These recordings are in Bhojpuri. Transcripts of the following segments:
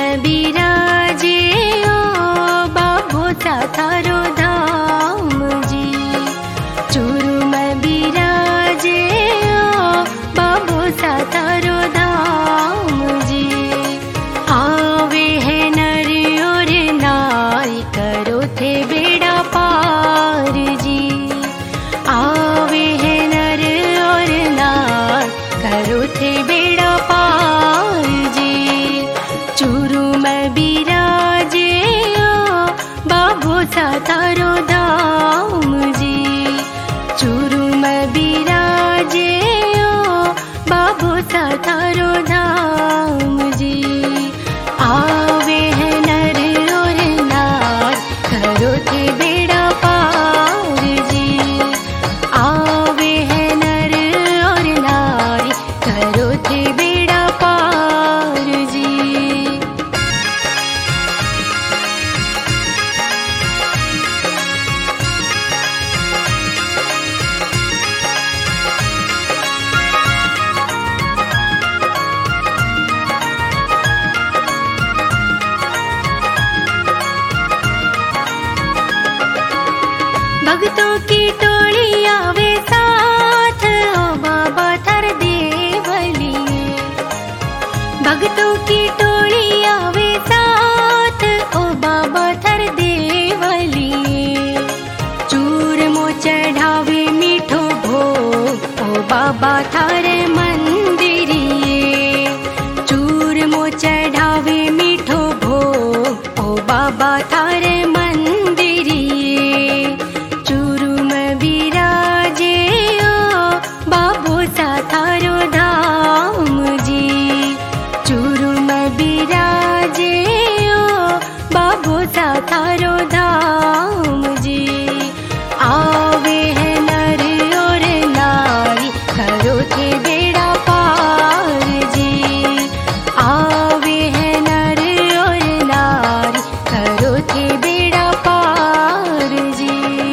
में बिराजे ओ बाबो सा थारो धाम जी। चूरू में बिराजे ओ बाबो सा थारो धाम जी। आवे है नर और नारी करो थे बेड़ा पार जी। आवे है नर और नारी करो थे बेड़ा पार जी। चूरू में बिराजे ओ बाबो सा थारो धाम जी। चूरू में बिराजे ओ बाबो सा थारो धाम जी। आवे है नर और नार करो थे बेड़ा पार जी। आवे है नर और नारी करो थे बेड़ा पार जी। भक्तों की टोली आवे साथ ओ बाबा थर देवलिए। भक्तों की टोली आवे साथ ओ बाबा थर देवलिए। चूरमो चढ़ावे मीठो भोग ओ बाबा थारे मंदिरिए। चूरमो चढ़ावे मीठो भोग ओ बाबा थारे मंदिरिए। चूरू में बिराजे ओ बाबो सा थारो धाम जी। चूरू में बिराजे ओ बाबो सा थारो धाम जी। आवे है नर और नारी करो थे बेड़ा पार जी। आवे है नर और नारी करो थे बेड़ा पार जी।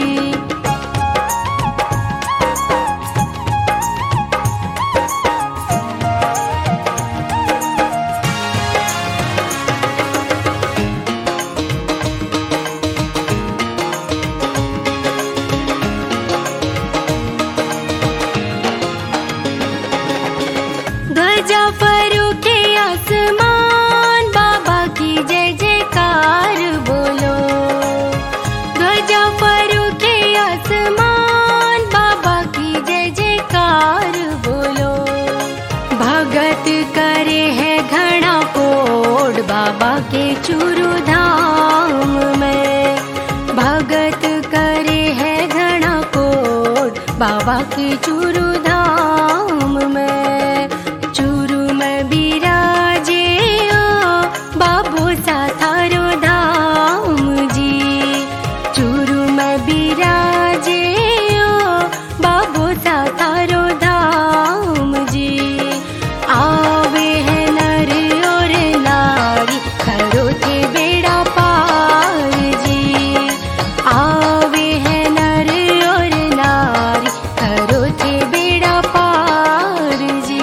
ध्वजा फरूके आसमान बाबा की जय जयकार बोलो। ध्वजा फरूके आसमान बाबा की जय जयकार बोलो। भगत करे है घड़ा कोड बाबा के चूरू धाम में। भगत करे है घड़ा कोड बाबा के चूरू धाम में। चूरू में बिराजे ओ बाबो सा थारो धाम जी। चूरू में बिराजे ओ बाबो सा थारो धाम जी। आवे है नर और नारी करो थे बेड़ा पार जी। आवे है नर और नारी करो थे बेड़ा पार जी।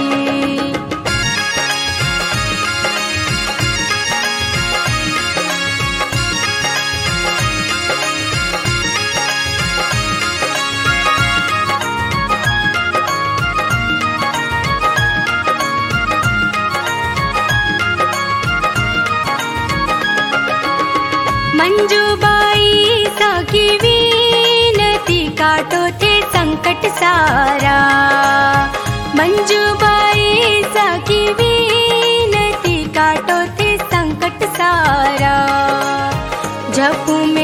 मंजूबाई साकी विनती काटो थे संकट सारा। मंजूबाई साकी विनती काटो थे संकट सारा। जपू